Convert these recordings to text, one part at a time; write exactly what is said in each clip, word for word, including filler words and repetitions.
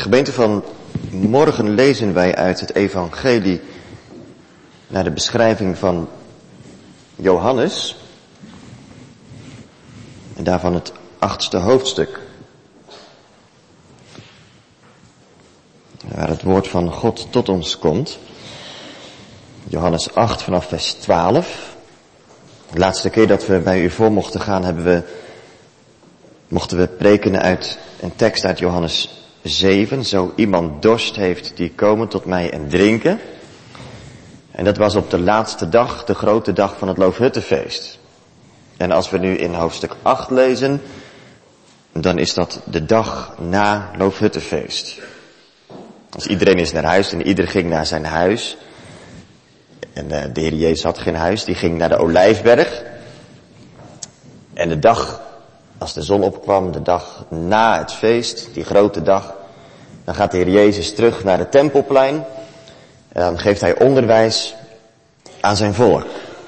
Gemeente, van morgen lezen wij uit het evangelie naar de beschrijving van Johannes. En daarvan het achtste hoofdstuk. Waar het woord van God tot ons komt. Johannes acht vanaf vers twaalf. De laatste keer dat we bij u voor mochten gaan, hebben we, mochten we preken uit een tekst uit Johannes zeven. Zo iemand dorst heeft, die komen tot mij en drinken. En dat was op de laatste dag, de grote dag van het Loofhuttenfeest. En als we nu in hoofdstuk acht lezen, dan is dat de dag na Loofhuttenfeest. Dus iedereen is naar huis en ieder ging naar zijn huis. En de Heer Jezus had geen huis, die ging naar de Olijfberg. En de dag, als de zon opkwam, de dag na het feest, die grote dag, dan gaat de Heer Jezus terug naar het Tempelplein. En dan geeft hij onderwijs aan zijn volk.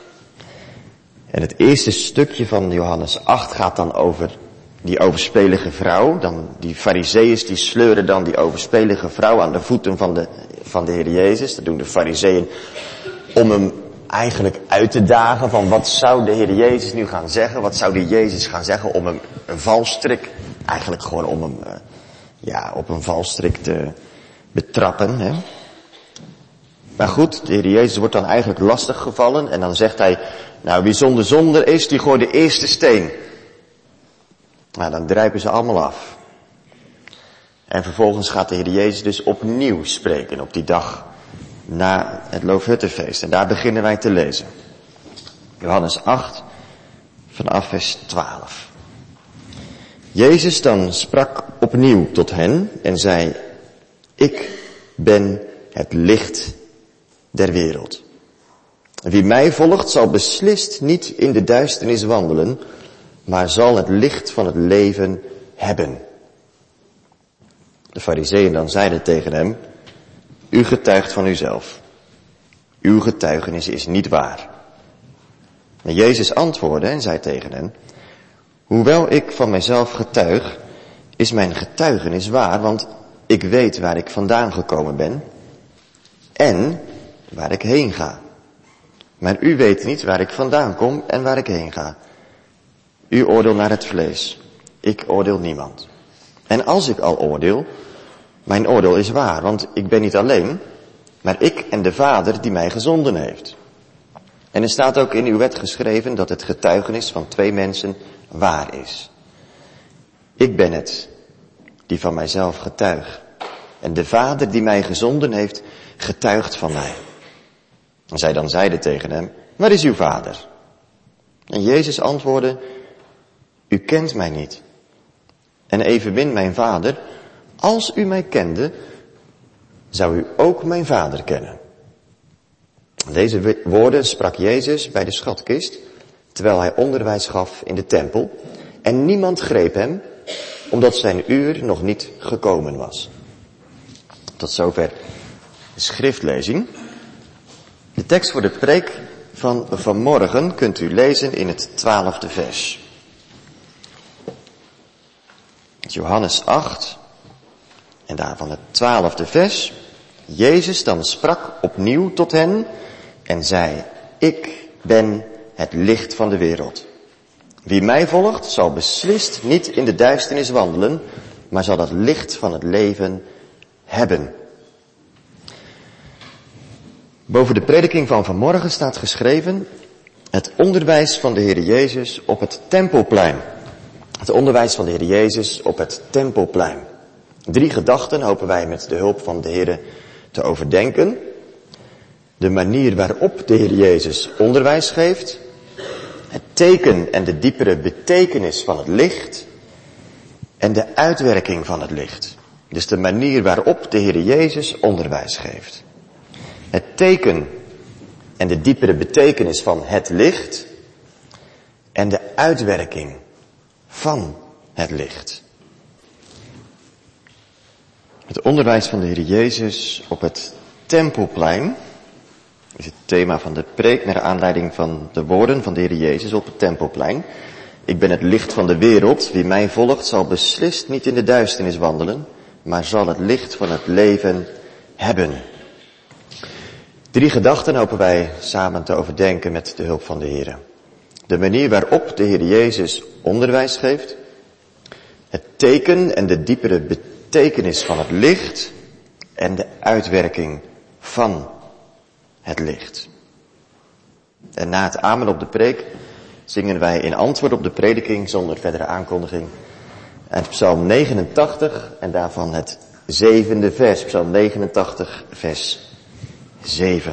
En het eerste stukje van Johannes acht gaat dan over die overspelige vrouw. Dan die farizeeërs die sleuren dan die overspelige vrouw aan de voeten van de, van de Heer Jezus. Dat doen de farizeeën om hem eigenlijk uit te dagen van wat zou de Heer Jezus nu gaan zeggen. Wat zou die Jezus gaan zeggen om hem een valstrik, eigenlijk gewoon om hem uh, ja, op een valstrik te betrappen. Hè. Maar goed, de Heer Jezus wordt dan eigenlijk lastig gevallen en dan zegt hij, nou wie zonder zonder is, die gooit de eerste steen. Nou, dan drijpen ze allemaal af. En vervolgens gaat de Heer Jezus dus opnieuw spreken op die dag na het Loofhuttenfeest. En daar beginnen wij te lezen. Johannes acht, vanaf vers twaalf. Jezus dan sprak opnieuw tot hen en zei, ik ben het licht der wereld. Wie mij volgt zal beslist niet in de duisternis wandelen, maar zal het licht van het leven hebben. De farizeeën dan zeiden tegen hem, u getuigt van uzelf. Uw getuigenis is niet waar. Maar Jezus antwoordde en zei tegen hen, hoewel ik van mijzelf getuig, is mijn getuigenis waar, want ik weet waar ik vandaan gekomen ben en waar ik heen ga. Maar u weet niet waar ik vandaan kom en waar ik heen ga. U oordeelt naar het vlees. Ik oordeel niemand. En als ik al oordeel, mijn oordeel is waar, want ik ben niet alleen, maar ik en de Vader die mij gezonden heeft. En er staat ook in uw wet geschreven dat het getuigenis van twee mensen waar is. Ik ben het, die van mijzelf getuig. En de Vader die mij gezonden heeft, getuigt van mij. En zij dan zeiden tegen hem, waar is uw Vader? En Jezus antwoordde, u kent mij niet. En evenmin mijn Vader, als u mij kende, zou u ook mijn Vader kennen. Deze woorden sprak Jezus bij de schatkist, terwijl hij onderwijs gaf in de tempel. En niemand greep hem, omdat zijn uur nog niet gekomen was. Tot zover de schriftlezing. De tekst voor de preek van vanmorgen kunt u lezen in het twaalfde vers. Johannes acht, en daarvan het twaalfde vers. Jezus dan sprak opnieuw tot hen en zei, ik ben het licht van de wereld. Wie mij volgt zal beslist niet in de duisternis wandelen, maar zal het licht van het leven hebben. Boven de prediking van vanmorgen staat geschreven, het onderwijs van de Heer Jezus op het Tempelplein. Het onderwijs van de Heer Jezus op het Tempelplein. Drie gedachten hopen wij met de hulp van de Heer te overdenken. De manier waarop de Heer Jezus onderwijs geeft. Het teken en de diepere betekenis van het licht. En de uitwerking van het licht. Dus de manier waarop de Heer Jezus onderwijs geeft. Het teken en de diepere betekenis van het licht. En de uitwerking van het licht. Het onderwijs van de Heer Jezus op het Tempelplein is het thema van de preek naar aanleiding van de woorden van de Heer Jezus op het Tempelplein. Ik ben het licht van de wereld. Wie mij volgt zal beslist niet in de duisternis wandelen, maar zal het licht van het leven hebben. Drie gedachten hopen wij samen te overdenken met de hulp van de Heer. De manier waarop de Heer Jezus onderwijs geeft, het teken en de diepere betekenis van het licht en de uitwerking van het licht. En na het amen op de preek zingen wij in antwoord op de prediking zonder verdere aankondiging uit Psalm negenentachtig en daarvan het zevende vers, Psalm negenentachtig vers zeven.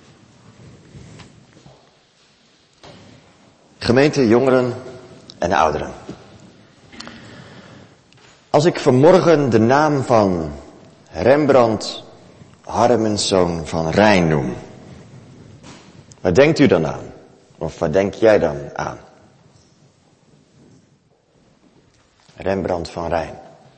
Gemeente, jongeren en ouderen. Als ik vanmorgen de naam van Rembrandt Harmenszoon van Rijn noem, waar denkt u dan aan? Of waar denk jij dan aan? Rembrandt van Rijn.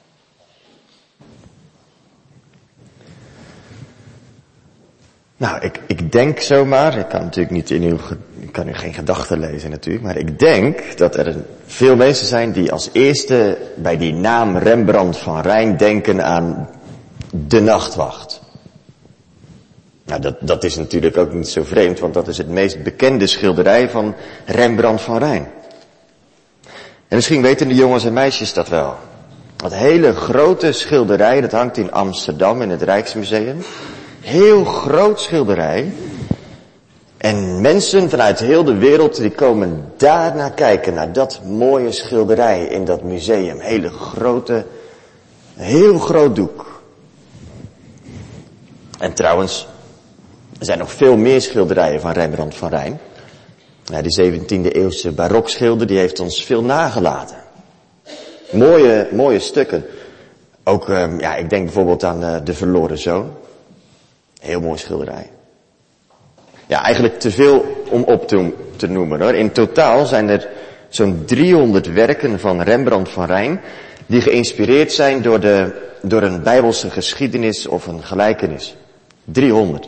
Nou, ik, ik denk zomaar, ik kan natuurlijk niet in uw, ik kan u geen gedachten lezen natuurlijk, maar ik denk dat er veel mensen zijn die als eerste bij die naam Rembrandt van Rijn denken aan De Nachtwacht. Nou, dat, dat is natuurlijk ook niet zo vreemd, want dat is het meest bekende schilderij van Rembrandt van Rijn. En misschien weten de jongens en meisjes dat wel. Dat hele grote schilderij, dat hangt in Amsterdam in het Rijksmuseum. Heel groot schilderij. En mensen vanuit heel de wereld die komen daar naar kijken, naar dat mooie schilderij in dat museum. Hele grote, heel groot doek. En trouwens, er zijn nog veel meer schilderijen van Rembrandt van Rijn. Ja, die zeventiende eeuwse barokschilder, die heeft ons veel nagelaten. Mooie, mooie stukken. Ook, um, ja, ik denk bijvoorbeeld aan uh, De Verloren Zoon. Heel mooi schilderij. Ja, eigenlijk te veel om op te, te noemen hoor. In totaal zijn er zo'n driehonderd werken van Rembrandt van Rijn die geïnspireerd zijn door, de, door een Bijbelse geschiedenis of een gelijkenis. driehonderd.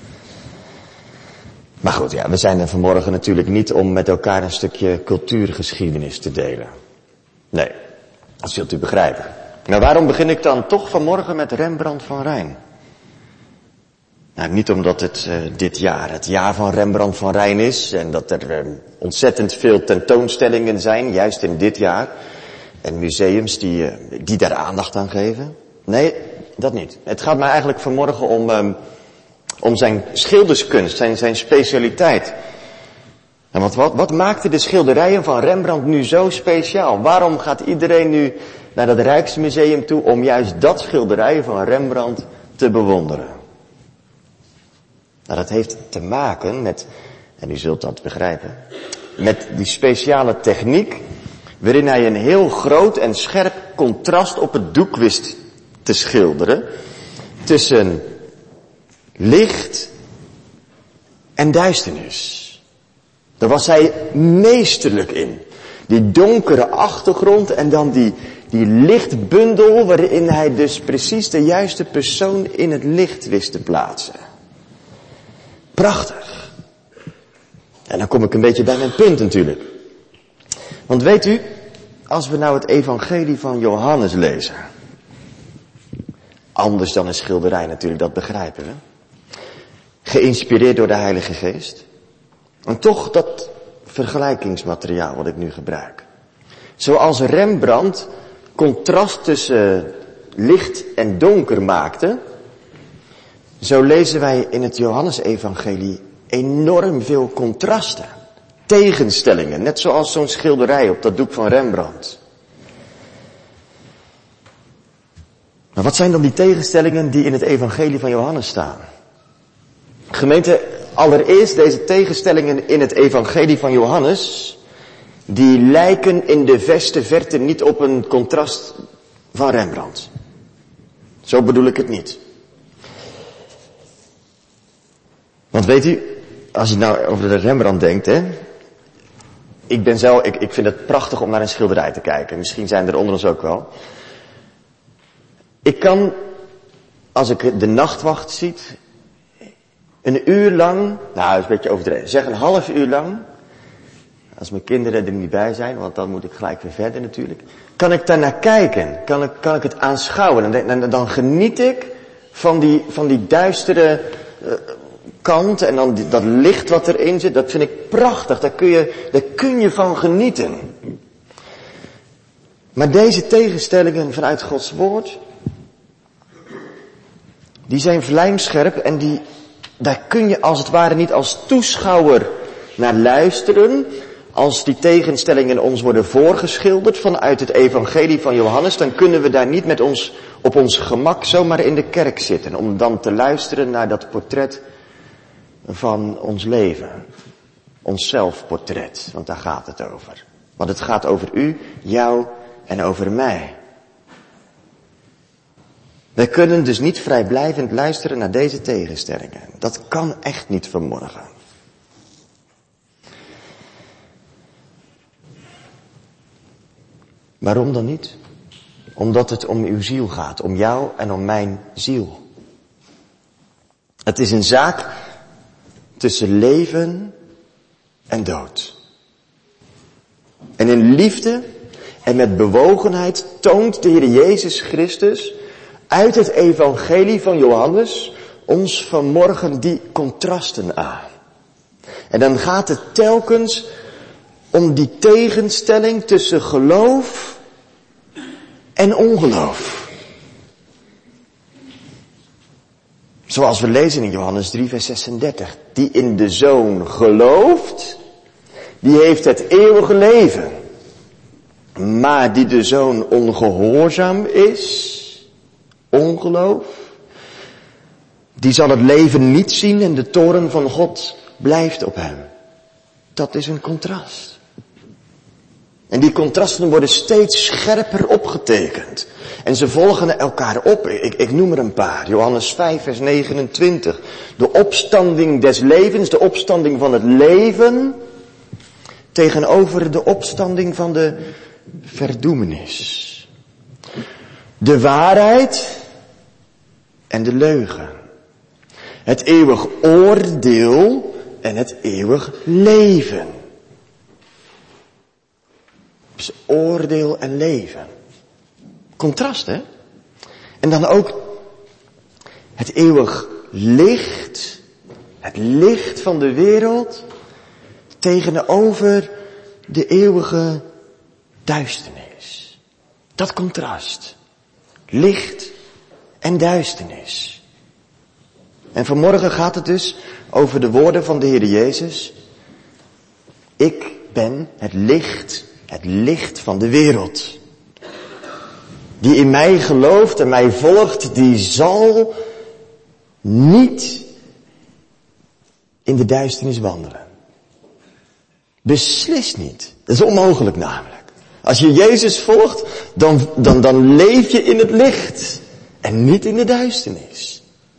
Maar goed, ja, we zijn er vanmorgen natuurlijk niet om met elkaar een stukje cultuurgeschiedenis te delen. Nee, dat zult u begrijpen. Nou, waarom begin ik dan toch vanmorgen met Rembrandt van Rijn? Nou, niet omdat het uh, dit jaar het jaar van Rembrandt van Rijn is en dat er uh, ontzettend veel tentoonstellingen zijn, juist in dit jaar. En museums die, uh, die daar aandacht aan geven. Nee, dat niet. Het gaat mij eigenlijk vanmorgen om, um, om zijn schilderskunst, zijn, zijn specialiteit. En wat, wat, wat maakte de schilderijen van Rembrandt nu zo speciaal? Waarom gaat iedereen nu naar dat Rijksmuseum toe om juist dat schilderij van Rembrandt te bewonderen? Nou, dat heeft te maken met, en u zult dat begrijpen, met die speciale techniek waarin hij een heel groot en scherp contrast op het doek wist te schilderen tussen licht en duisternis. Daar was hij meesterlijk in. Die donkere achtergrond en dan die, die lichtbundel waarin hij dus precies de juiste persoon in het licht wist te plaatsen. Prachtig. En dan kom ik een beetje bij mijn punt natuurlijk. Want weet u, als we nou het evangelie van Johannes lezen, anders dan een schilderij natuurlijk, dat begrijpen we. Geïnspireerd door de Heilige Geest. En toch dat vergelijkingsmateriaal wat ik nu gebruik. Zoals Rembrandt contrast tussen licht en donker maakte, zo lezen wij in het Johannesevangelie enorm veel contrasten, tegenstellingen, net zoals zo'n schilderij op dat doek van Rembrandt. Maar wat zijn dan die tegenstellingen die in het evangelie van Johannes staan? Gemeente, allereerst deze tegenstellingen in het evangelie van Johannes, die lijken in de verste verte niet op een contrast van Rembrandt. Zo bedoel ik het niet. Want weet u, als je nou over de Rembrandt denkt, hè. Ik ben zelf, ik, ik vind het prachtig om naar een schilderij te kijken. Misschien zijn er onder ons ook wel. Ik kan, als ik De Nachtwacht ziet, een uur lang, nou dat is een beetje overdreven, zeg een half uur lang, als mijn kinderen er niet bij zijn, want dan moet ik gelijk weer verder natuurlijk. Kan ik daar naar kijken? Kan ik, kan ik het aanschouwen? En dan, dan geniet ik van die, van die duistere uh, kant en dan die, dat licht wat erin zit. Dat vind ik prachtig. Daar kun je, daar kun je van genieten. Maar deze tegenstellingen vanuit Gods woord, die zijn vlijmscherp en die, daar kun je als het ware niet als toeschouwer naar luisteren. Als die tegenstellingen ons worden voorgeschilderd vanuit het evangelie van Johannes, dan kunnen we daar niet met ons op ons gemak zomaar in de kerk zitten. Om dan te luisteren naar dat portret van ons leven. Ons zelfportret, want daar gaat het over. Want het gaat over u, jou en over mij. Wij kunnen dus niet vrijblijvend luisteren naar deze tegenstellingen. Dat kan echt niet vanmorgen. Waarom dan niet? Omdat het om uw ziel gaat, om jou en om mijn ziel. Het is een zaak tussen leven en dood. En in liefde en met bewogenheid toont de Heer Jezus Christus uit het evangelie van Johannes ons vanmorgen die contrasten aan. En dan gaat het telkens om die tegenstelling tussen geloof en ongeloof. Zoals we lezen in Johannes drie vers zesendertig. Die in de Zoon gelooft, die heeft het eeuwige leven. Maar die de Zoon ongehoorzaam is, ongeloof, die zal het leven niet zien en de toorn van God blijft op hem. Dat is een contrast. En die contrasten worden steeds scherper opgetekend. En ze volgen elkaar op. Ik, ik noem er een paar. Johannes vijf vers negenentwintig. De opstanding des levens, de opstanding van het leven, tegenover de opstanding van de verdoemenis. De waarheid en de leugen. Het eeuwig oordeel en het eeuwig leven. Dus oordeel en leven. Contrast, hè? En dan ook het eeuwig licht, het licht van de wereld, tegenover de eeuwige duisternis. Dat contrast. Licht en duisternis. En vanmorgen gaat het dus over de woorden van de Heer Jezus. Ik ben het licht, het licht van de wereld. Die in mij gelooft en mij volgt, die zal niet in de duisternis wandelen. Beslist niet. Dat is onmogelijk namelijk. Als je Jezus volgt, dan, dan, dan leef je in het licht en niet in de duisternis.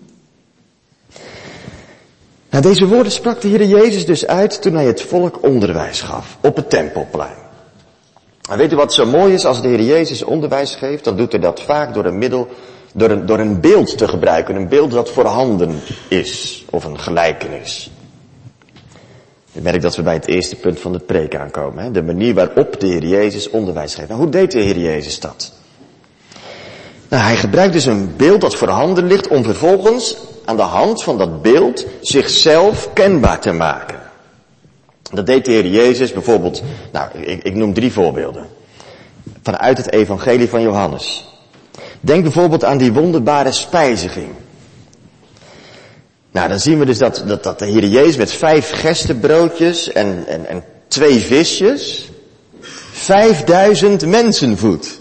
Nou, deze woorden sprak de Heer Jezus dus uit toen hij het volk onderwijs gaf op het Tempelplein. En weet u wat zo mooi is als de Heer Jezus onderwijs geeft? Dan doet hij dat vaak door een middel, door een, door een beeld te gebruiken. Een beeld dat voorhanden is. Of een gelijkenis. Ik merk dat we bij het eerste punt van de preek aankomen. Hè? De manier waarop de Heer Jezus onderwijs geeft. Nou, hoe deed de Heer Jezus dat? Nou, hij gebruikt dus een beeld dat voorhanden ligt om vervolgens aan de hand van dat beeld zichzelf kenbaar te maken. Dat deed de Heer Jezus bijvoorbeeld, nou, ik, ik noem drie voorbeelden. Vanuit het evangelie van Johannes. Denk bijvoorbeeld aan die wonderbare spijziging. Nou, dan zien we dus dat, dat, dat de Heer Jezus met vijf gerstebroodjes en, en, en twee visjes vijfduizend mensen voedt.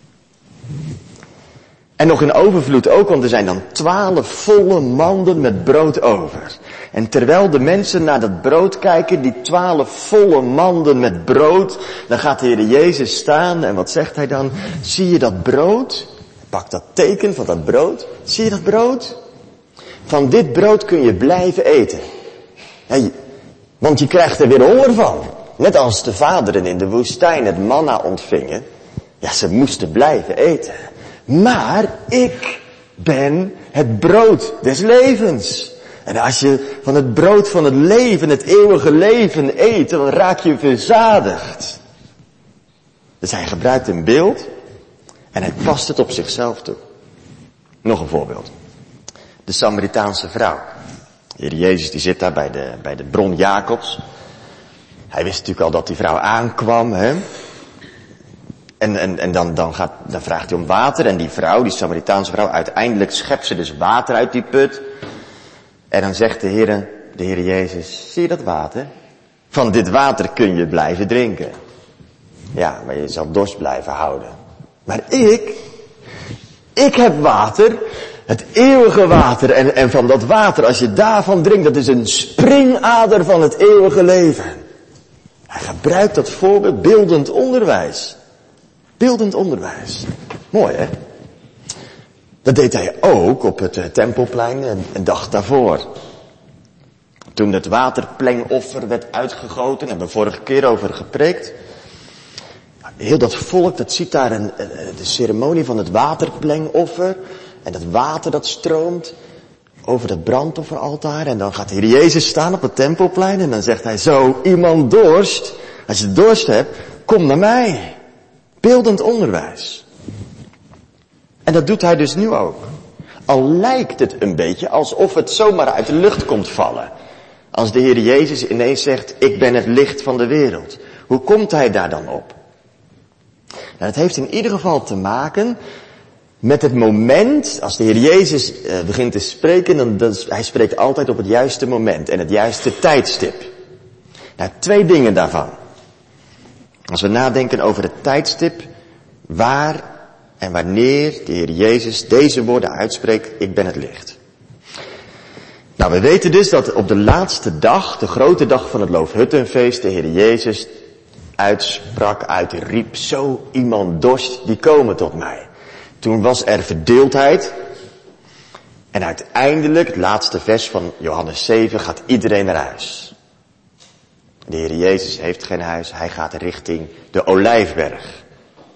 En nog in overvloed ook, want er zijn dan twaalf volle manden met brood over. En terwijl de mensen naar dat brood kijken, die twaalf volle manden met brood, dan gaat de Heer Jezus staan en wat zegt hij dan? Zie je dat brood? Pak dat teken van dat brood. Zie je dat brood? Van dit brood kun je blijven eten. Hey, want je krijgt er weer honger van. Net als de vaderen in de woestijn het manna ontvingen. Ja, ze moesten blijven eten. Maar ik ben het brood des levens. En als je van het brood van het leven, het eeuwige leven eet, dan raak je verzadigd. Dus hij gebruikt een beeld en hij past het op zichzelf toe. Nog een voorbeeld. De Samaritaanse vrouw. De Heer Jezus die zit daar bij de, bij de bron Jacobs. Hij wist natuurlijk al dat die vrouw aankwam, hè. En, en, en dan, dan, gaat, dan vraagt hij om water en die vrouw, die Samaritaanse vrouw, uiteindelijk schept ze dus water uit die put. En dan zegt de Heer, de Heer Jezus, zie je dat water? Van dit water kun je blijven drinken. Ja, maar je zal dorst blijven houden. Maar ik, ik heb water, het eeuwige water. En, en van dat water, als je daarvan drinkt, dat is een springader van het eeuwige leven. Hij gebruikt dat voorbeeld, beeldend onderwijs. Beeldend onderwijs. Mooi, hè? Dat deed hij ook op het uh, Tempelplein een, een dag daarvoor. Toen het waterplengoffer werd uitgegoten, hebben we vorige keer over gepreekt. Heel dat volk, dat ziet daar een, de ceremonie van het waterplengoffer. En dat water dat stroomt over het brandofferaltaar. En dan gaat de Heer Jezus staan op het Tempelplein. En dan zegt hij zo, iemand dorst. Als je dorst hebt, kom naar mij. Beeldend onderwijs. En dat doet hij dus nu ook. Al lijkt het een beetje alsof het zomaar uit de lucht komt vallen. Als de Heer Jezus ineens zegt, ik ben het licht van de wereld. Hoe komt hij daar dan op? Nou, het heeft in ieder geval te maken met het moment, als de Heer Jezus uh, begint te spreken, dan, dan, hij spreekt altijd op het juiste moment en het juiste tijdstip. Nou, twee dingen daarvan. Als we nadenken over het tijdstip, waar en wanneer de Heer Jezus deze woorden uitspreekt, ik ben het licht. Nou, we weten dus dat op de laatste dag, de grote dag van het Loofhuttenfeest, de Heer Jezus uitsprak, uitriep, zo iemand dorst, die komen tot mij. Toen was er verdeeldheid. En uiteindelijk, het laatste vers van Johannes zeven, gaat iedereen naar huis. De Heer Jezus heeft geen huis, hij gaat richting de Olijfberg.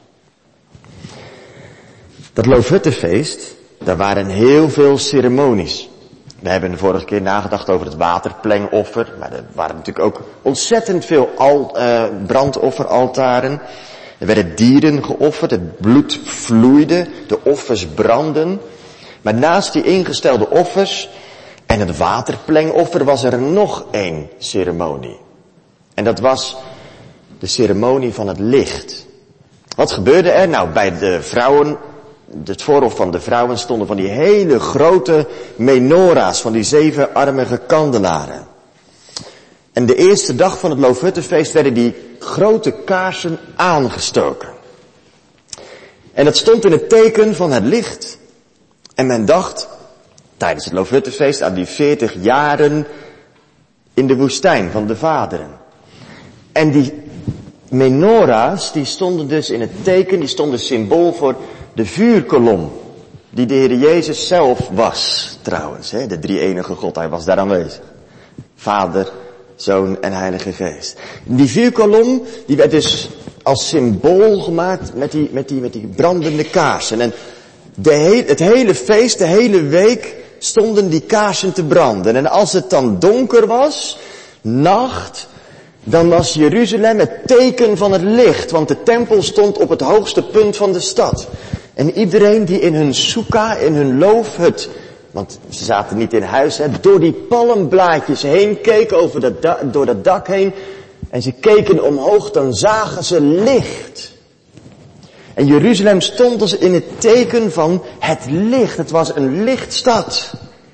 Dat Loofhuttenfeest, daar waren heel veel ceremonies. We hebben de vorige keer nagedacht over het waterplengoffer, maar er waren natuurlijk ook ontzettend veel al, uh, brandofferaltaren. Er werden dieren geofferd, het bloed vloeide, de offers brandden. Maar naast die ingestelde offers en het waterplengoffer was er nog één ceremonie. En dat was de ceremonie van het licht. Wat gebeurde er? Nou, bij de vrouwen, het voorhof van de vrouwen stonden van die hele grote menorah's, van die zevenarmige kandelaren. En de eerste dag van het Loofhuttenfeest werden die grote kaarsen aangestoken. En dat stond in het teken van het licht. En men dacht, tijdens het Loofhuttenfeest, aan die veertig jaren in de woestijn van de vaderen. En die menorah's, die stonden dus in het teken, die stonden symbool voor de vuurkolom. Die de Heer Jezus zelf was, trouwens. Hè, de drie-enige God, hij was daar aanwezig. Vader, Zoon en Heilige Geest. Die vuurkolom, die werd dus als symbool gemaakt met die, met die, met die brandende kaarsen. En de he- het hele feest, de hele week, stonden die kaarsen te branden. En als het dan donker was, nacht, dan was Jeruzalem het teken van het licht. Want de tempel stond op het hoogste punt van de stad. En iedereen die in hun soeka, in hun loofhut, want ze zaten niet in huis, hè, door die palmblaadjes heen keek, over dat da- door dat dak heen. En ze keken omhoog, dan zagen ze licht. En Jeruzalem stond dus in het teken van het licht. Het was een lichtstad.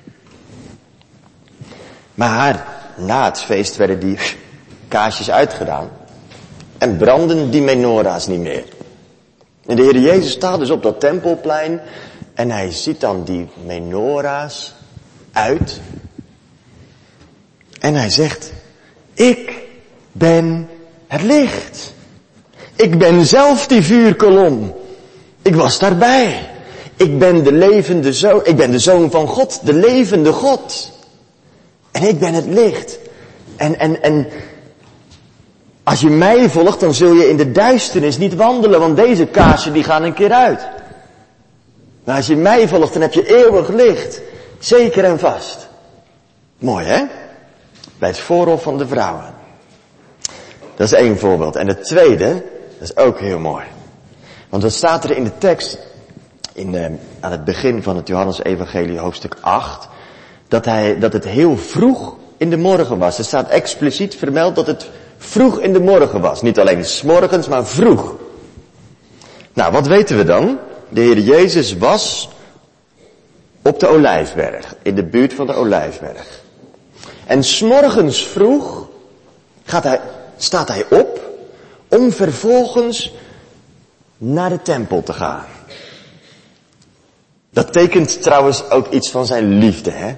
Maar na het feest werden die kaarsjes uitgedaan. En brandden die menorah's niet meer. En de Heer Jezus staat dus op dat tempelplein. En hij ziet dan die menorah's uit. En hij zegt, ik ben het licht. Ik ben zelf die vuurkolom. Ik was daarbij. Ik ben de levende zoon. Ik ben de zoon van God, de levende God. En ik ben het licht. En, en, en als je mij volgt, dan zul je in de duisternis niet wandelen, want deze kaarsen die gaan een keer uit. Maar als je mij volgt, dan heb je eeuwig licht. Zeker en vast. Mooi hè? Bij het voorhof van de vrouwen. Dat is één voorbeeld. En het tweede, dat is ook heel mooi. Want wat staat er in de tekst, in, eh, aan het begin van het Johannes-evangelie hoofdstuk acht, dat, hij, dat het heel vroeg in de morgen was. Er staat expliciet vermeld dat het vroeg in de morgen was. Niet alleen 's morgens, maar vroeg. Nou, wat weten we dan? De Heer Jezus was op de Olijfberg, in de buurt van de Olijfberg. En 's morgens vroeg gaat hij, staat hij op om vervolgens naar de tempel te gaan. Dat tekent trouwens ook iets van zijn liefde, hè?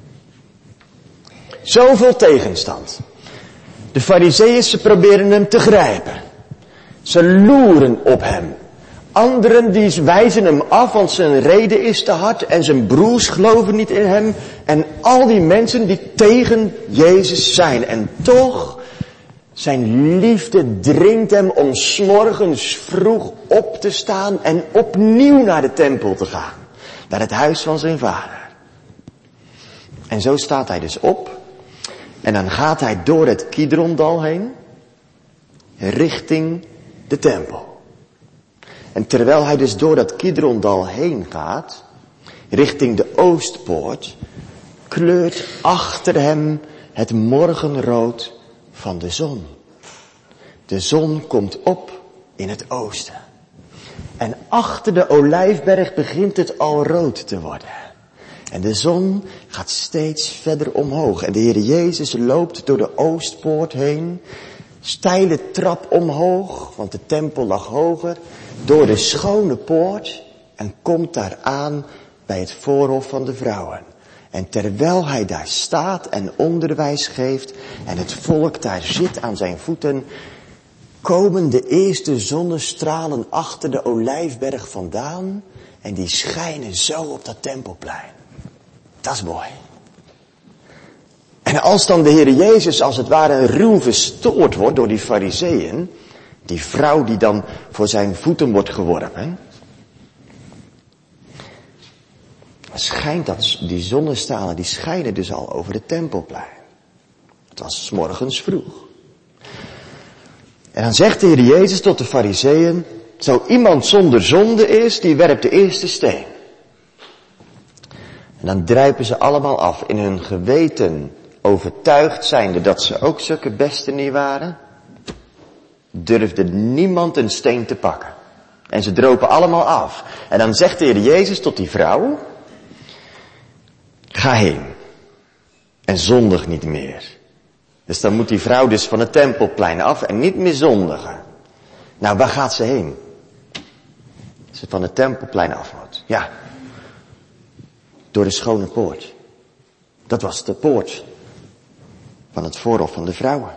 Zoveel tegenstand. De Farizeeën, ze proberen hem te grijpen. Ze loeren op hem. Anderen die wijzen hem af, want zijn rede is te hard en zijn broers geloven niet in hem. En al die mensen die tegen Jezus zijn. En toch, zijn liefde dringt hem om 's morgens vroeg op te staan en opnieuw naar de tempel te gaan. Naar het huis van zijn vader. En zo staat hij dus op. En dan gaat hij door het Kidrondal heen. Richting de tempel. En terwijl hij dus door dat Kidrondal heen gaat, richting de Oostpoort, kleurt achter hem het morgenrood van de zon. De zon komt op in het oosten. En achter de Olijfberg begint het al rood te worden. En de zon gaat steeds verder omhoog. En de Heer Jezus loopt door de Oostpoort heen, steile trap omhoog, want de tempel lag hoger, door de schone poort en komt daar aan bij het voorhof van de vrouwen. En terwijl hij daar staat en onderwijs geeft en het volk daar zit aan zijn voeten, komen de eerste zonnestralen achter de Olijfberg vandaan en die schijnen zo op dat tempelplein. Dat is mooi. En als dan de Heer Jezus als het ware ruw verstoord wordt door die Farizeeën, die vrouw die dan voor zijn voeten wordt geworpen, schijnt dat, die zonnestralen, die schijnen dus al over de tempelplein. Het was 's morgens vroeg. En dan zegt de Heer Jezus tot de Farizeeën, zo iemand zonder zonde is, die werpt de eerste steen. En dan druipen ze allemaal af, in hun geweten overtuigd zijnde dat ze ook zulke besten niet waren, durfde niemand een steen te pakken. En ze dropen allemaal af. En dan zegt de Heer Jezus tot die vrouw, ga heen en zondig niet meer. Dus dan moet die vrouw dus van het tempelplein af en niet meer zondigen. Nou, waar gaat ze heen? Ze van het tempelplein af moet. Ja, door de schone poort. Dat was de poort van het voorhof van de vrouwen.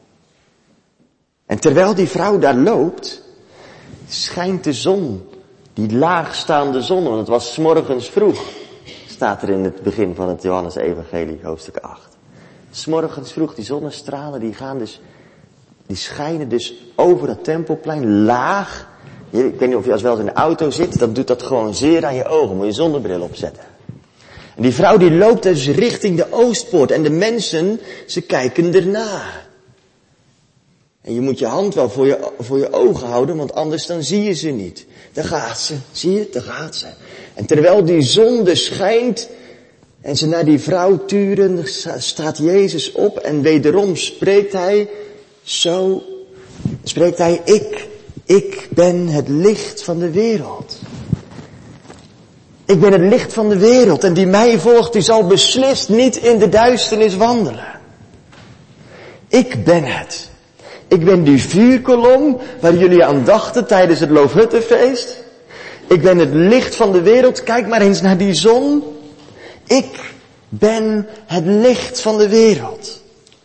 En terwijl die vrouw daar loopt, schijnt de zon, die laagstaande zon, want het was 's morgens vroeg, staat er in het begin van het Johannes-evangelie, hoofdstuk acht. 's Morgens vroeg, die zonnestralen, die gaan dus, die schijnen dus over dat tempelplein laag. Ik weet niet of je als wel eens in de auto zit, dan doet dat gewoon zeer aan je ogen, moet je zonnebril opzetten. En die vrouw die loopt dus richting de Oostpoort en de mensen, ze kijken erna. En je moet je hand wel voor je, voor je ogen houden, want anders dan zie je ze niet. Daar gaat ze, zie je, daar gaat ze. En terwijl die zon dus schijnt en ze naar die vrouw turen, staat Jezus op en wederom spreekt hij zo, spreekt hij, ik, ik ben het licht van de wereld. Ik ben het licht van de wereld en die mij volgt, die zal beslist niet in de duisternis wandelen. Ik ben het. Ik ben die vuurkolom waar jullie aan dachten tijdens het Loofhuttenfeest. Ik ben het licht van de wereld. Kijk maar eens naar die zon. Ik ben het licht van de wereld.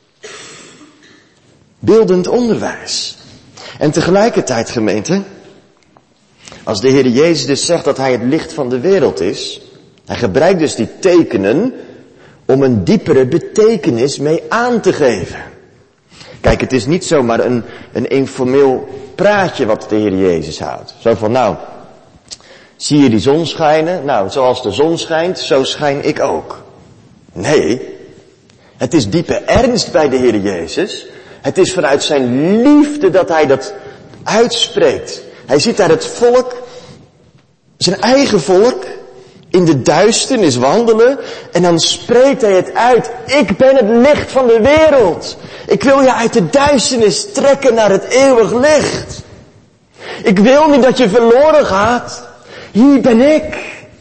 Beeldend onderwijs. En tegelijkertijd, gemeente, als de Heer Jezus dus zegt dat hij het licht van de wereld is, hij gebruikt dus die tekenen om een diepere betekenis mee aan te geven. Kijk, het is niet zomaar een, een informeel praatje wat de Heer Jezus houdt. Zo van, nou, zie je die zon schijnen? Nou, zoals de zon schijnt, zo schijn ik ook. Nee, Het is diepe ernst bij de Heer Jezus. Het is vanuit zijn liefde dat hij dat uitspreekt. Hij ziet daar het volk, zijn eigen volk, in de duisternis wandelen. En dan spreekt hij het uit. Ik ben het licht van de wereld. Ik wil je uit de duisternis trekken naar het eeuwig licht. Ik wil niet dat je verloren gaat. Hier ben ik.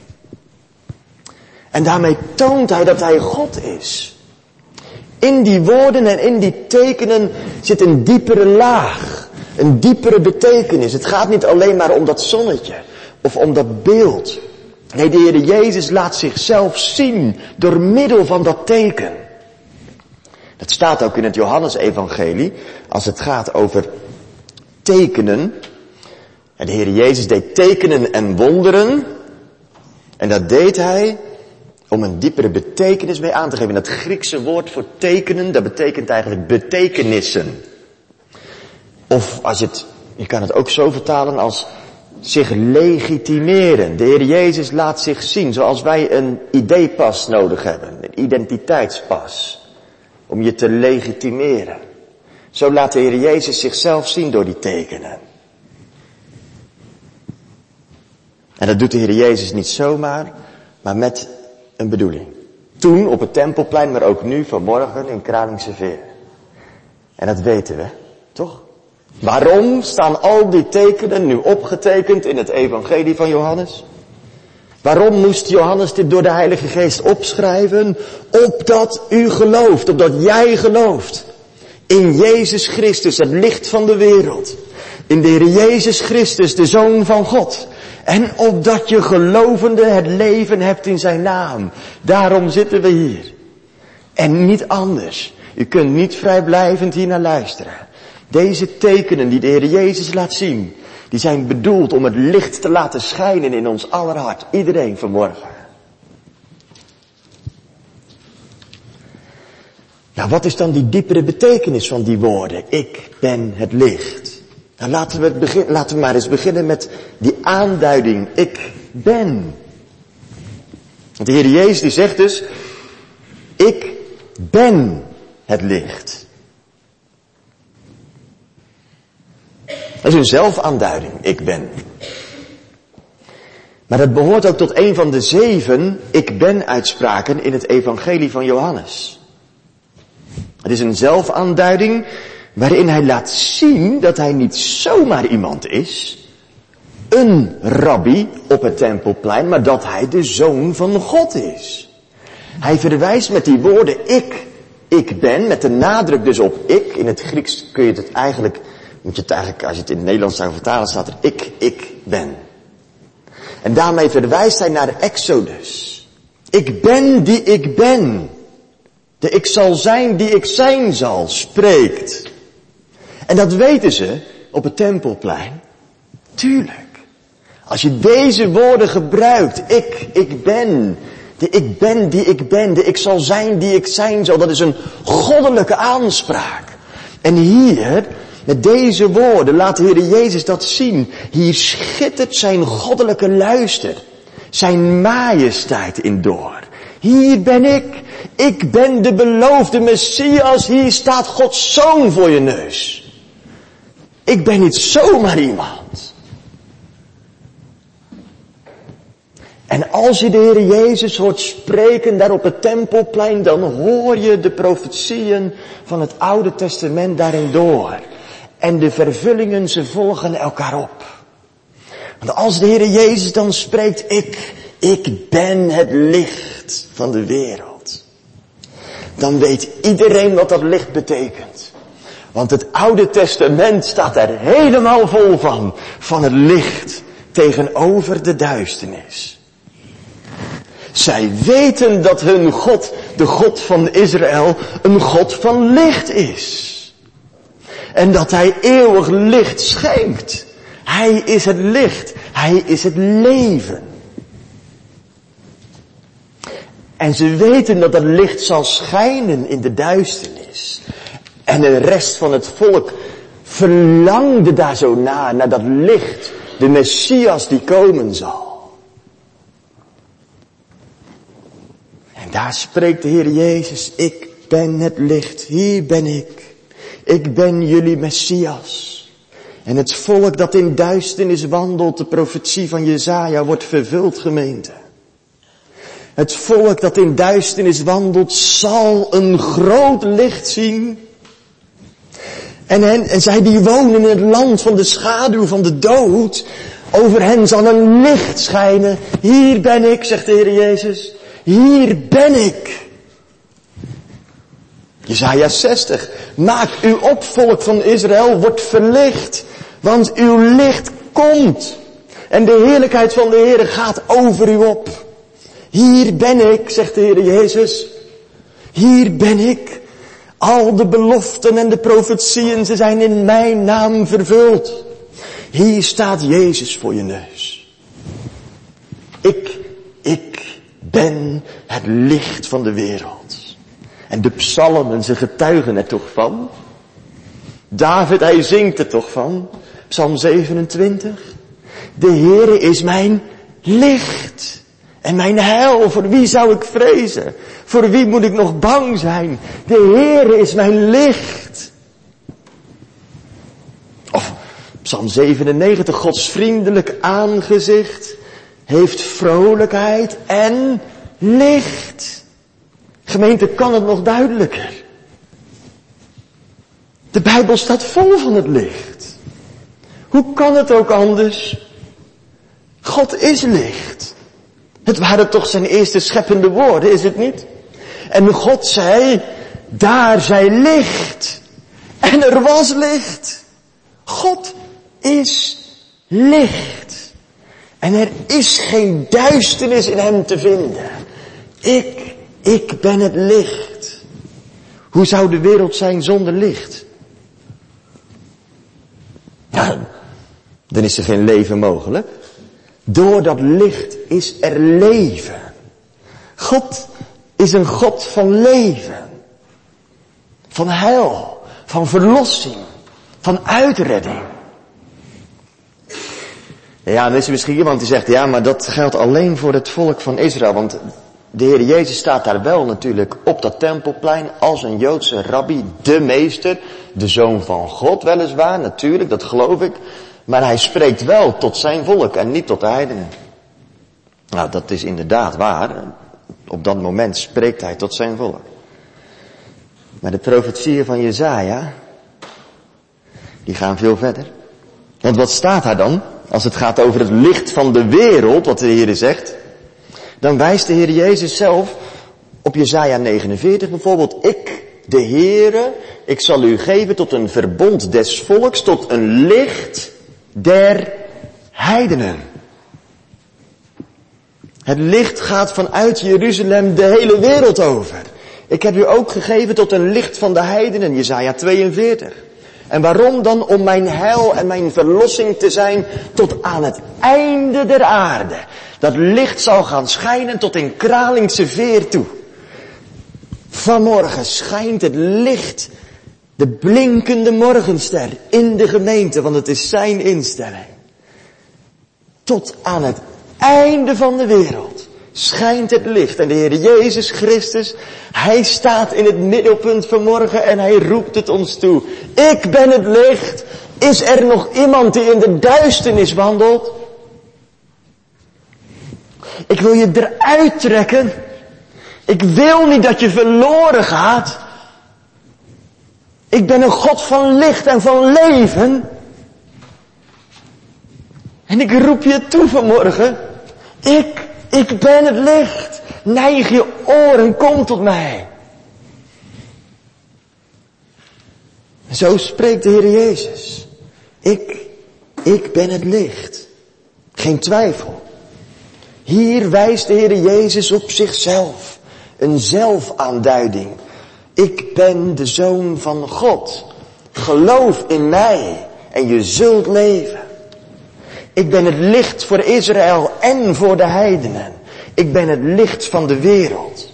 En daarmee toont hij dat hij God is. In die woorden en in die tekenen zit een diepere laag. Een diepere betekenis. Het gaat niet alleen maar om dat zonnetje. Of om dat beeld. Nee, de Heer Jezus laat zichzelf zien door middel van dat teken. Dat staat ook in het Johannesevangelie. Als het gaat over tekenen. En de Heer Jezus deed tekenen en wonderen. En dat deed hij om een diepere betekenis mee aan te geven. Dat Griekse woord voor tekenen, dat betekent eigenlijk betekenissen. Of als je het, je kan het ook zo vertalen als zich legitimeren. De Heer Jezus laat zich zien, zoals wij een I D-pas nodig hebben. Een identiteitspas. Om je te legitimeren. Zo laat de Heer Jezus zichzelf zien door die tekenen. En dat doet de Heer Jezus niet zomaar, maar met een bedoeling. Toen op het Tempelplein, maar ook nu vanmorgen in Kralingse Veer. En dat weten we, toch? Waarom staan al die tekenen nu opgetekend in het evangelie van Johannes? Waarom moest Johannes dit door de Heilige Geest opschrijven? Opdat u gelooft, opdat jij gelooft. In Jezus Christus, het licht van de wereld. In de Heer Jezus Christus, de Zoon van God. En opdat je gelovende het leven hebt in zijn naam. Daarom zitten we hier. En niet anders. U kunt niet vrijblijvend hier naar luisteren. Deze tekenen die de Heer Jezus laat zien, die zijn bedoeld om het licht te laten schijnen in ons aller hart. Iedereen vanmorgen. Nou, wat is dan die diepere betekenis van die woorden? Ik ben het licht. Nou, laten we, het begin, laten we maar eens beginnen met die aanduiding. Ik ben. Want de Heer Jezus die zegt dus, ik ben het licht. Dat is een zelfaanduiding, ik ben. Maar dat behoort ook tot een van de zeven ik ben uitspraken in het evangelie van Johannes. Het is een zelfaanduiding waarin hij laat zien dat hij niet zomaar iemand is, een rabbi op het Tempelplein, maar dat hij de Zoon van God is. Hij verwijst met die woorden ik, ik ben, met de nadruk dus op ik. In het Grieks kun je het eigenlijk, moet je het eigenlijk, als je het in het Nederlands zou vertalen, staat er ik, ik ben. En daarmee verwijst hij naar de Exodus. Ik ben die ik ben. De ik zal zijn die ik zijn zal, spreekt. En dat weten ze op het Tempelplein. Tuurlijk. Als je deze woorden gebruikt, ik, ik ben, de ik ben die ik ben, de ik zal zijn die ik zijn zal, dat is een goddelijke aanspraak. En hier, met deze woorden, laat de Heer Jezus dat zien. Hier schittert zijn goddelijke luister, zijn majesteit in door. Hier ben ik, ik ben de beloofde Messias, hier staat Gods Zoon voor je neus. Ik ben niet zomaar iemand. En als je de Heer Jezus hoort spreken daar op het Tempelplein, dan hoor je de profetieën van het Oude Testament daarin door. En de vervullingen, ze volgen elkaar op. Want als de Heer Jezus dan spreekt, ik, ik ben het licht van de wereld. Dan weet iedereen wat dat licht betekent. Want het Oude Testament staat er helemaal vol van. Van het licht tegenover de duisternis. Zij weten dat hun God, de God van Israël, een God van licht is. En dat hij eeuwig licht schenkt. Hij is het licht. Hij is het leven. En ze weten dat dat licht zal schijnen in de duisternis. En de rest van het volk verlangde daar zo naar, naar dat licht. De Messias die komen zal. En daar spreekt de Heer Jezus, ik ben het licht, hier ben ik. Ik ben jullie Messias. En het volk dat in duisternis wandelt, de profetie van Jesaja wordt vervuld, gemeente. Het volk dat in duisternis wandelt, zal een groot licht zien. En, hen, en zij die wonen in het land van de schaduw van de dood, over hen zal een licht schijnen. Hier ben ik, zegt de Heer Jezus. Hier ben ik. Jesaja zestig. Maak u op, volk van Israël, wordt verlicht. Want uw licht komt. En de heerlijkheid van de Heer gaat over u op. Hier ben ik, zegt de Heer Jezus. Hier ben ik. Al de beloften en de profetieën, ze zijn in mijn naam vervuld. Hier staat Jezus voor je neus. Ik, ik ben het licht van de wereld. En de psalmen, ze getuigen er toch van. David, hij zingt er toch van. Psalm zevenentwintig. De Heere is mijn licht. En mijn heil, voor wie zou ik vrezen? Voor wie moet ik nog bang zijn? De Heere is mijn licht. Of Psalm zevenennegentig, Gods vriendelijk aangezicht heeft vrolijkheid en licht. Gemeente, kan het nog duidelijker? De Bijbel staat vol van het licht. Hoe kan het ook anders? God is licht. Het waren toch zijn eerste scheppende woorden, is het niet? En God zei, daar zij licht. En er was licht. God is licht. En er is geen duisternis in hem te vinden. Ik, ik ben het licht. Hoe zou de wereld zijn zonder licht? Nou, dan is er geen leven mogelijk. Door dat licht is er leven. God is een God van leven. Van heil. Van verlossing. Van uitredding. Ja, dan is er misschien iemand die zegt, ja, maar dat geldt alleen voor het volk van Israël. Want de Heer Jezus staat daar wel natuurlijk op dat tempelplein als een Joodse rabbi, de meester, de zoon van God weliswaar, natuurlijk, dat geloof ik. Maar hij spreekt wel tot zijn volk en niet tot de heidenen. Nou, dat is inderdaad waar. Op dat moment spreekt hij tot zijn volk. Maar de profetieën van Jesaja, die gaan veel verder. Want wat staat daar dan? Als het gaat over het licht van de wereld, wat de Heer zegt, dan wijst de Heer Jezus zelf op Jesaja negenenveertig bijvoorbeeld. Ik, de Heere, ik zal u geven tot een verbond des volks, tot een licht der heidenen. Het licht gaat vanuit Jeruzalem de hele wereld over. Ik heb u ook gegeven tot een licht van de heidenen, Jesaja tweeënveertig. En waarom dan? Om mijn heil en mijn verlossing te zijn tot aan het einde der aarde. Dat licht zal gaan schijnen tot in Kralingse Veer toe. Vanmorgen schijnt het licht, de blinkende morgenster in de gemeente, want het is zijn instelling. Tot aan het einde van de wereld schijnt het licht. En de Heer Jezus Christus, hij staat in het middelpunt vanmorgen en hij roept het ons toe. Ik ben het licht. Is er nog iemand die in de duisternis wandelt? Ik wil je eruit trekken. Ik wil niet dat je verloren gaat. Ik ben een God van licht en van leven. En ik roep je toe vanmorgen. Ik, ik ben het licht. Neig je oren, kom tot mij. Zo spreekt de Heer Jezus. Ik, ik ben het licht. Geen twijfel. Hier wijst de Heer Jezus op zichzelf. Een zelfaanduiding. Ik ben de Zoon van God. Geloof in mij en je zult leven. Ik ben het licht voor Israël en voor de heidenen. Ik ben het licht van de wereld.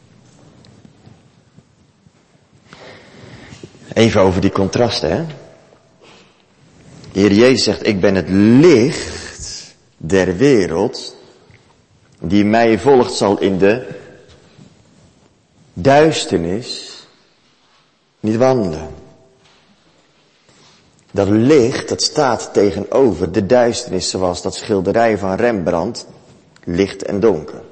Even over die contrasten, hè. De Heer Jezus zegt, ik ben het licht der wereld. Die mij volgt zal in de duisternis niet wandelen. Dat licht, dat staat tegenover de duisternis, zoals dat schilderij van Rembrandt, licht en donker.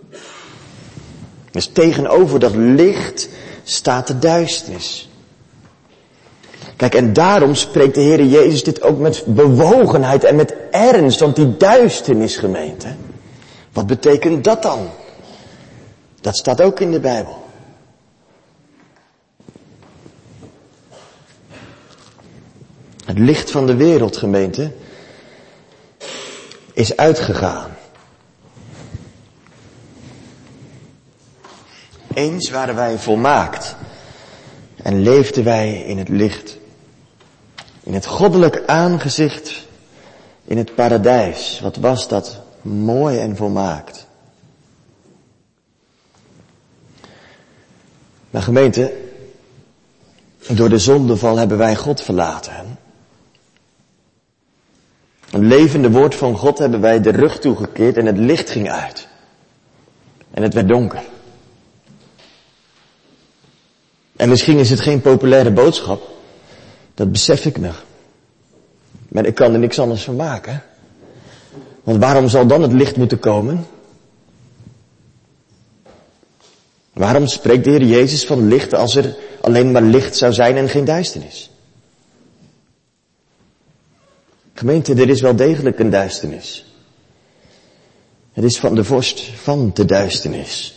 Dus tegenover dat licht staat de duisternis. Kijk, en daarom spreekt de Heere Jezus dit ook met bewogenheid en met ernst, want die duisternis, gemeente, wat betekent dat dan? Dat staat ook in de Bijbel. Het licht van de wereld, gemeente, is uitgegaan. Eens waren wij volmaakt en leefden wij in het licht. In het goddelijk aangezicht, in het paradijs. Wat was dat mooi en volmaakt. Maar gemeente, door de zondeval hebben wij God verlaten. Een levende woord van God hebben wij de rug toegekeerd en het licht ging uit. En het werd donker. En misschien is het geen populaire boodschap. Dat besef ik nog. Maar ik kan er niks anders van maken. Want waarom zal dan het licht moeten komen? Waarom spreekt de Heer Jezus van licht als er alleen maar licht zou zijn en geen duisternis? Gemeente, er is wel degelijk een duisternis. Het is van de vorst van de duisternis.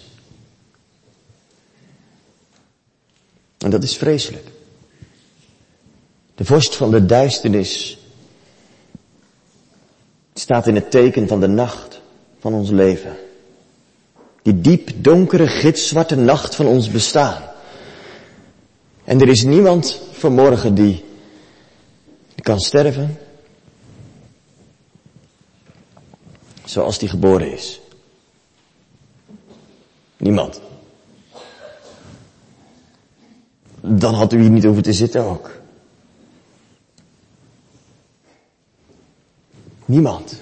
En dat is vreselijk. De vorst van de duisternis staat in het teken van de nacht van ons leven. Die diep donkere, gitzwarte nacht van ons bestaan. En er is niemand vanmorgen die, die kan sterven zoals die geboren is. Niemand. Dan had u hier niet hoeven te zitten ook. Niemand.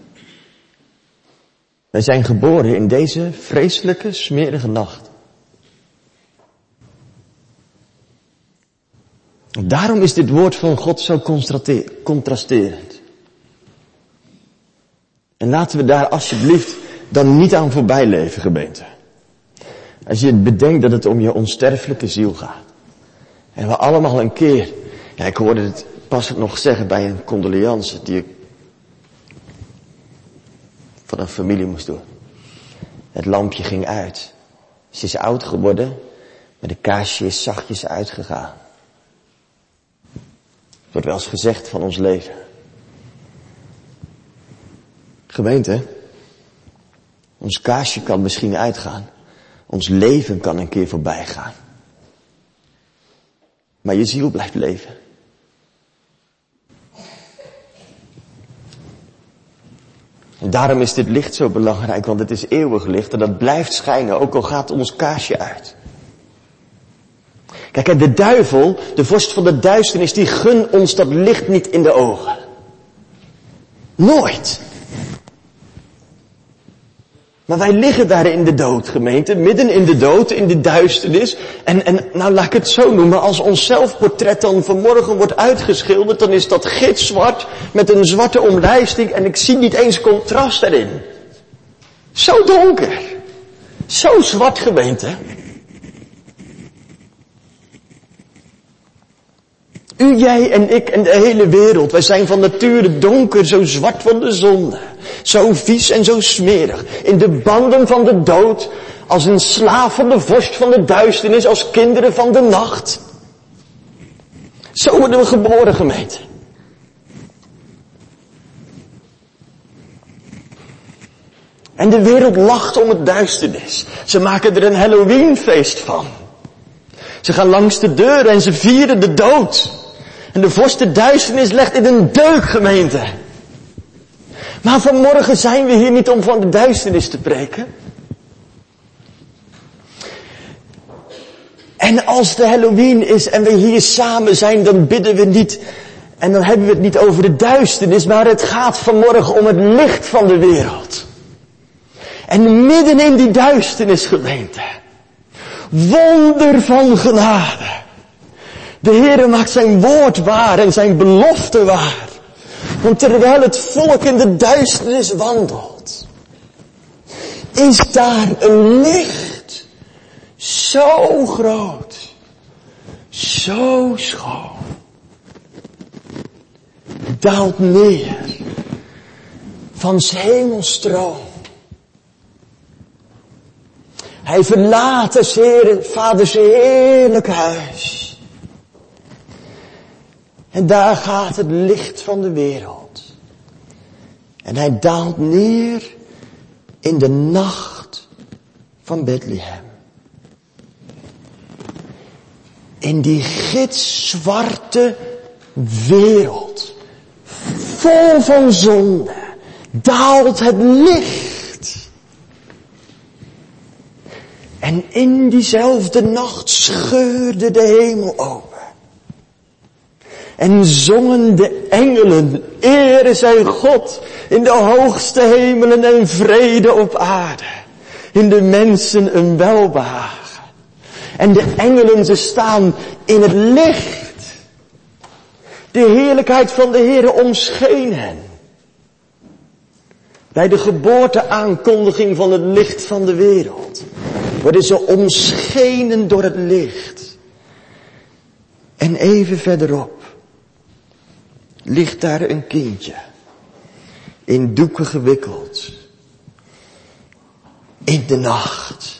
Wij zijn geboren in deze vreselijke, smerige nacht. Daarom is dit woord van God zo contrasterend. En laten we daar alsjeblieft dan niet aan voorbij leven, gemeente. Als je bedenkt dat het om je onsterfelijke ziel gaat. En we allemaal een keer, ja, ik hoorde het pas nog zeggen bij een condoleance die ik van een familie moest doen. Het lampje ging uit. Ze is oud geworden, maar de kaarsje is zachtjes uitgegaan. Het wordt wel eens gezegd van ons leven. Gemeente, ons kaarsje kan misschien uitgaan. Ons leven kan een keer voorbij gaan. Maar je ziel blijft leven. En daarom is dit licht zo belangrijk, want het is eeuwig licht en dat blijft schijnen, ook al gaat ons kaarsje uit. Kijk, en de duivel, de vorst van de duisternis, die gun ons dat licht niet in de ogen. Nooit. Maar wij liggen daar in de dood, gemeente, midden in de dood, in de duisternis. En, en nou laat ik het zo noemen, als ons zelfportret dan vanmorgen wordt uitgeschilderd, dan is dat gitzwart met een zwarte omlijsting en ik zie niet eens contrast erin. Zo donker. Zo zwart, gemeente. U, jij en ik en de hele wereld, wij zijn van nature donker, zo zwart van de zonde. Zo vies en zo smerig. In de banden van de dood, als een slaaf van de vorst van de duisternis, als kinderen van de nacht. Zo worden we geboren, gemeente. En de wereld lacht om het duisternis. Ze maken er een Halloweenfeest van. Ze gaan langs de deur en ze vieren de dood. En de vorst de duisternis legt in een deuk, gemeente. Maar vanmorgen zijn we hier niet om van de duisternis te preken. En als de Halloween is en we hier samen zijn, dan bidden we niet. En dan hebben we het niet over de duisternis, maar het gaat vanmorgen om het licht van de wereld. En midden in die duisternis, gemeente, wonder van genade. De Heere maakt zijn woord waar en zijn belofte waar. Want terwijl het volk in de duisternis wandelt, is daar een licht. Zo groot. Zo schoon. Daalt neer van 's hemels troon. Hij verlaat des Heeren, Vaders heerlijk huis. En daar gaat het licht van de wereld. En hij daalt neer in de nacht van Bethlehem. In die gitzwarte wereld, vol van zonde, daalt het licht. En in diezelfde nacht scheurde de hemel open. En zongen de engelen, ere zij God in de hoogste hemelen en vrede op aarde. In de mensen een welbehagen. En de engelen, ze staan in het licht. De heerlijkheid van de Heere omscheen hen. Bij de geboorteaankondiging van het licht van de wereld worden ze omschenen door het licht. En even verderop ligt daar een kindje, in doeken gewikkeld, in de nacht.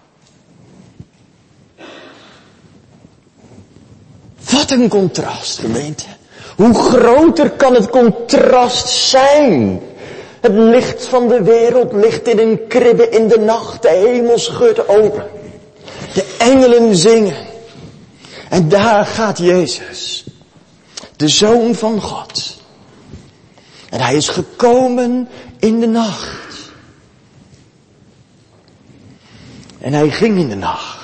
Wat een contrast, gemeente. Hoe groter kan het contrast zijn? Het licht van de wereld ligt in een kribbe in de nacht. De hemel schudt open. De engelen zingen. En daar gaat Jezus, de Zoon van God. En hij is gekomen in de nacht. En hij ging in de nacht.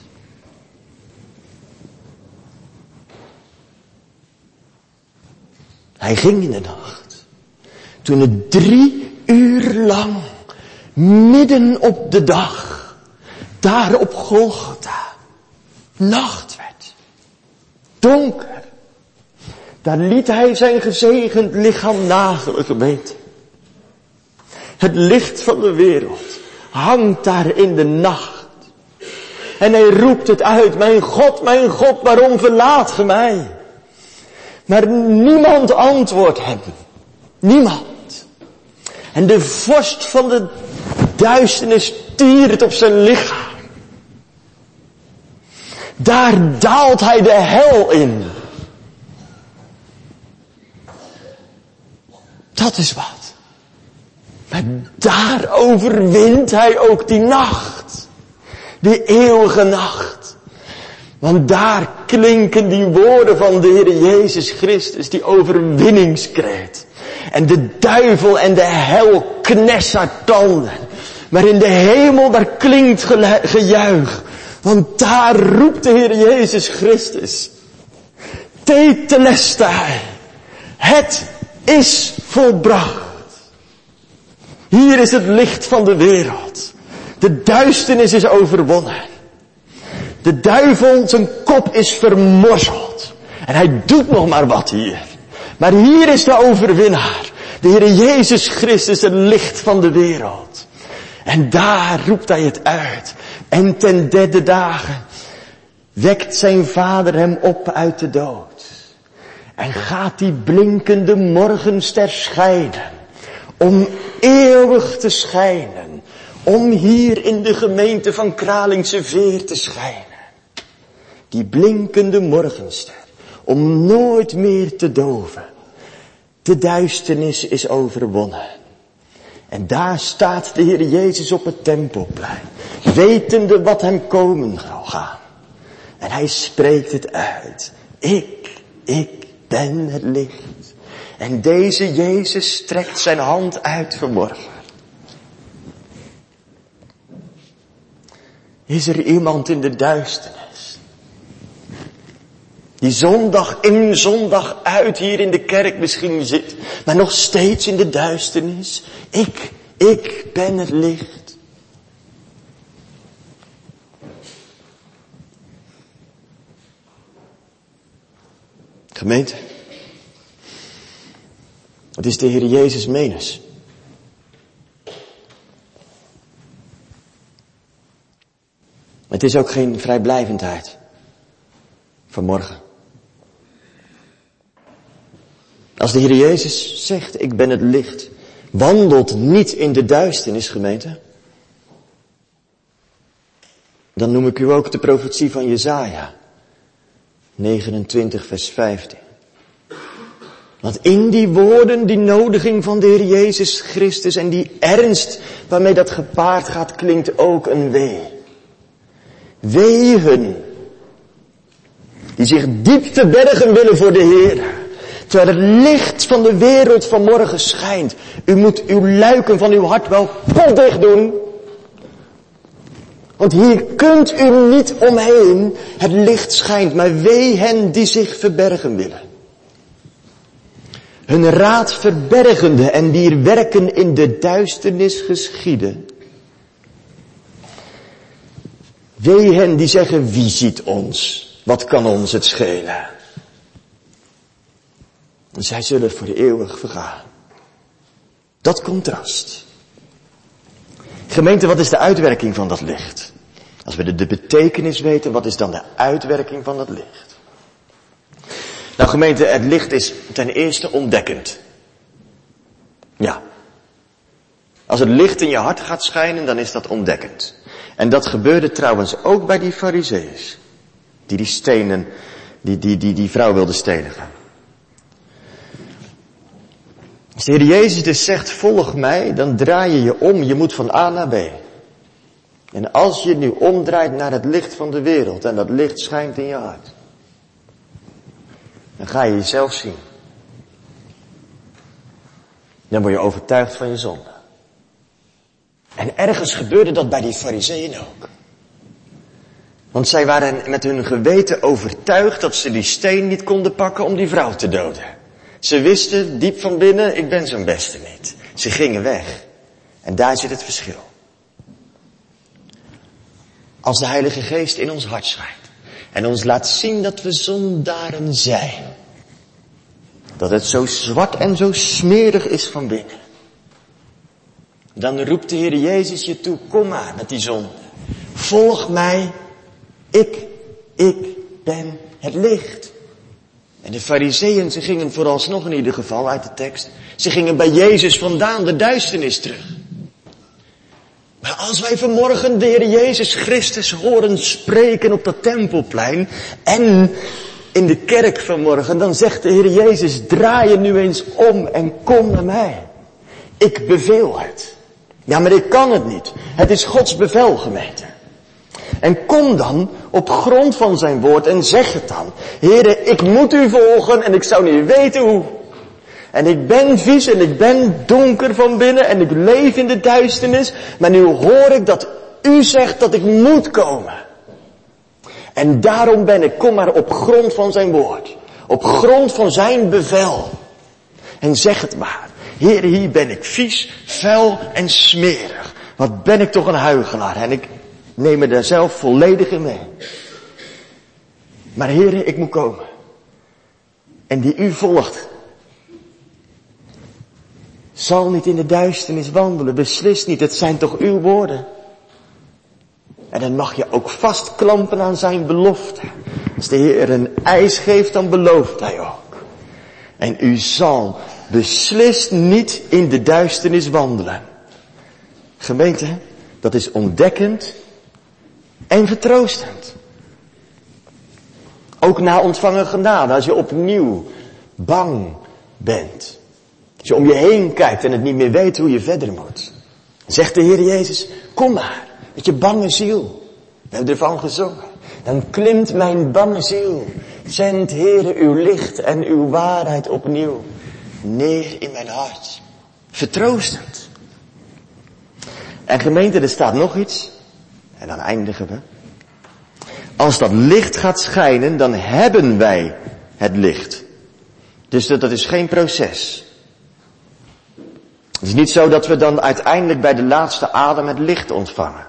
Hij ging in de nacht. Toen het drie uur lang, midden op de dag, daar op Golgotha, nacht werd. Donker. Daar liet hij zijn gezegend lichaam nagelen, gemeente. Het licht van de wereld hangt daar in de nacht. En hij roept het uit, mijn God, mijn God, waarom verlaat ge mij? Maar niemand antwoordt hem. Niemand. En de vorst van de duisternis tiert op zijn lichaam. Daar daalt hij de hel in. Dat is wat. Maar daar overwint hij ook die nacht. Die eeuwige nacht. Want daar klinken die woorden van de Heer Jezus Christus, die overwinningskreet. En de duivel en de hel knest haar tanden. Maar in de hemel, daar klinkt gejuich. Want daar roept de Heer Jezus Christus. Tetelestai. Het is volbracht. Hier is het licht van de wereld. De duisternis is overwonnen. De duivel, zijn kop is vermorzeld. En hij doet nog maar wat hier. Maar hier is de overwinnaar. De Heer Jezus Christus, het licht van de wereld. En daar roept hij het uit. En ten derde dagen wekt zijn vader hem op uit de dood. En gaat die blinkende morgenster schijnen. Om eeuwig te schijnen. Om hier in de gemeente van Kralingse Veer te schijnen. Die blinkende morgenster. Om nooit meer te doven. De duisternis is overwonnen. En daar staat de Heer Jezus op het tempelplein. Wetende wat hem komen zal gaan. En hij spreekt het uit. Ik, ik ben het licht. En deze Jezus strekt zijn hand uit vanmorgen. Is er iemand in de duisternis? Die zondag in, zondag uit hier in de kerk misschien zit. Maar nog steeds in de duisternis. Ik, ik ben het licht. Gemeente, het is de Heer Jezus menens. Het is ook geen vrijblijvendheid vanmorgen. Als de Heer Jezus zegt, ik ben het licht, wandelt niet in de duisternis, gemeente. Dan noem ik u ook de profetie van Jesaja, negenentwintig vers vijftien. Want in die woorden, die nodiging van de Heer Jezus Christus en die ernst waarmee dat gepaard gaat, klinkt ook een wee. Wee hun, die zich diep verbergen willen voor de Heer. Terwijl het licht van de wereld vanmorgen schijnt. U moet uw luiken van uw hart wel potdicht doen. Want hier kunt u niet omheen. Het licht schijnt, maar wee hen die zich verbergen willen. Hun raad verbergende en wier werken in de duisternis geschieden. Wee hen die zeggen, wie ziet ons? Wat kan ons het schelen? En zij zullen voor eeuwig vergaan. Dat contrast. Gemeente, wat is de uitwerking van dat licht? Als we de, de betekenis weten, wat is dan de uitwerking van dat licht? Nou gemeente, het licht is ten eerste ontdekkend. Ja. Als het licht in je hart gaat schijnen, dan is dat ontdekkend. En dat gebeurde trouwens ook bij die farizeeërs. Die die stenen, die, die, die, die vrouw wilden stenigen. Als de Heer Jezus dus zegt, volg mij, dan draai je je om. Je moet van A naar B. En als je nu omdraait naar het licht van de wereld en dat licht schijnt in je hart, dan ga je jezelf zien. Dan word je overtuigd van je zonde. En ergens gebeurde dat bij die farizeeën ook. Want zij waren met hun geweten overtuigd dat ze die steen niet konden pakken om die vrouw te doden. Ze wisten diep van binnen, ik ben zo'n beste niet. Ze gingen weg. En daar zit het verschil. Als de Heilige Geest in ons hart schijnt en ons laat zien dat we zondaren zijn. Dat het zo zwart en zo smerig is van binnen. Dan roept de Heer Jezus je toe, kom maar met die zonde. Volg mij, ik, ik ben het licht. En de farizeeën, ze gingen vooralsnog in ieder geval uit de tekst, ze gingen bij Jezus vandaan de duisternis terug. Maar als wij vanmorgen de Heer Jezus Christus horen spreken op dat tempelplein en in de kerk vanmorgen, dan zegt de Heer Jezus, draai je nu eens om en kom naar mij. Ik beveel het. Ja, maar ik kan het niet. Het is Gods bevel, gemeente. En kom dan op grond van zijn woord en zeg het dan. Heere, ik moet u volgen en ik zou niet weten hoe. En ik ben vies en ik ben donker van binnen en ik leef in de duisternis. Maar nu hoor ik dat u zegt dat ik moet komen. En daarom ben ik, kom maar op grond van zijn woord. Op grond van zijn bevel. En zeg het maar. Heere, hier ben ik vies, vuil en smerig. Wat ben ik toch een huichelaar. En ik neem me daar zelf volledig in mee. Maar Heere, ik moet komen. En die u volgt, zal niet in de duisternis wandelen. Beslist niet, het zijn toch uw woorden. En dan mag je ook vastklampen aan zijn belofte. Als de Heer een eis geeft, dan belooft hij ook. En u zal beslist niet in de duisternis wandelen. Gemeente, dat is ontdekkend en vertroostend. Ook na ontvangen genade, als je opnieuw bang bent. Als je om je heen kijkt en het niet meer weet hoe je verder moet. Zegt de Heer Jezus, kom maar, met je bange ziel. We hebben ervan gezongen. Dan klimt mijn bange ziel. Zend, Heere, uw licht en uw waarheid opnieuw neer in mijn hart. Vertroostend. En gemeente, er staat nog iets. En dan eindigen we. Als dat licht gaat schijnen, dan hebben wij het licht. Dus dat, dat is geen proces. Het is niet zo dat we dan uiteindelijk bij de laatste adem het licht ontvangen.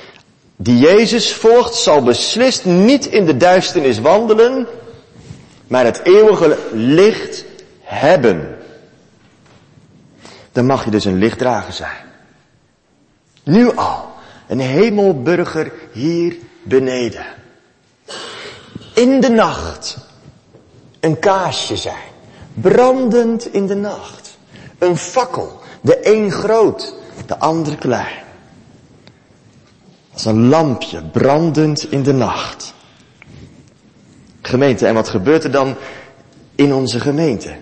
Die Jezus volgt zal beslist niet in de duisternis wandelen, maar het eeuwige licht hebben, dan mag je dus een lichtdrager zijn. Nu al, een hemelburger hier beneden. In de nacht, een kaarsje zijn, brandend in de nacht. Een fakkel, de een groot, de ander klein. Als een lampje, brandend in de nacht. Gemeente, en wat gebeurt er dan in onze gemeente?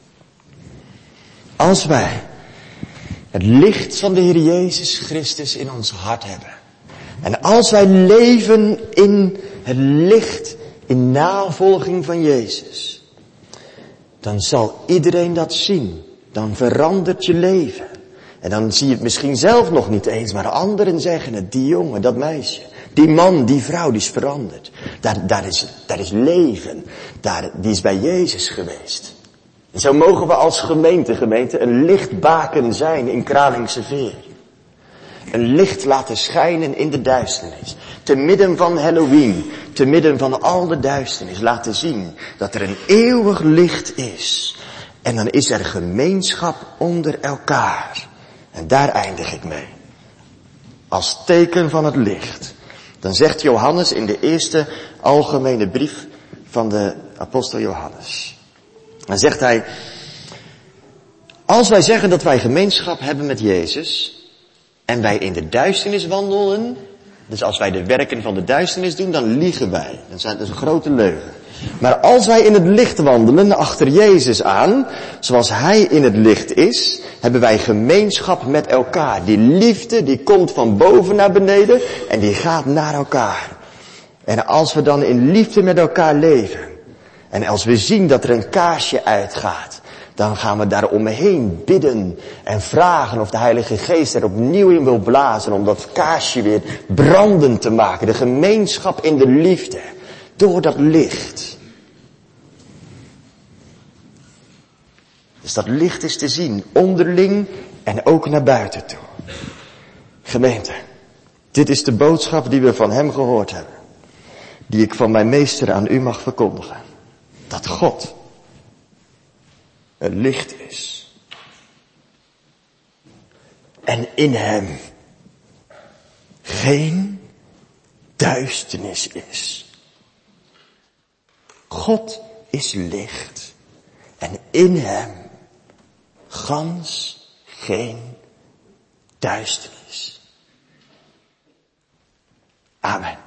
Als wij het licht van de Heer Jezus Christus in ons hart hebben. En als wij leven in het licht, in navolging van Jezus. Dan zal iedereen dat zien. Dan verandert je leven. En dan zie je het misschien zelf nog niet eens, maar anderen zeggen het. Die jongen, dat meisje, die man, die vrouw, die is veranderd. Daar, daar, is, daar is leven. Daar, die is bij Jezus geweest. En zo mogen we als gemeente, gemeente, een lichtbaken zijn in Kralingse Veer. Een licht laten schijnen in de duisternis. Te midden van Halloween, te midden van al de duisternis, laten zien dat er een eeuwig licht is. En dan is er gemeenschap onder elkaar. En daar eindig ik mee. Als teken van het licht. Dan zegt Johannes in de eerste algemene brief van de apostel Johannes. Dan zegt hij, als wij zeggen dat wij gemeenschap hebben met Jezus en wij in de duisternis wandelen, dus als wij de werken van de duisternis doen, dan liegen wij. Dat is een grote leugen. Maar als wij in het licht wandelen achter Jezus aan, zoals Hij in het licht is, hebben wij gemeenschap met elkaar. Die liefde, die komt van boven naar beneden en die gaat naar elkaar. En als we dan in liefde met elkaar leven, en als we zien dat er een kaarsje uitgaat, dan gaan we daar omheen bidden en vragen of de Heilige Geest er opnieuw in wil blazen om dat kaarsje weer brandend te maken. De gemeenschap in de liefde, door dat licht. Dus dat licht is te zien, onderling en ook naar buiten toe. Gemeente, dit is de boodschap die we van Hem gehoord hebben. Die ik van mijn meester aan u mag verkondigen. Dat God een licht is. En in Hem geen duisternis is. God is licht. En in Hem gans geen duisternis. Amen.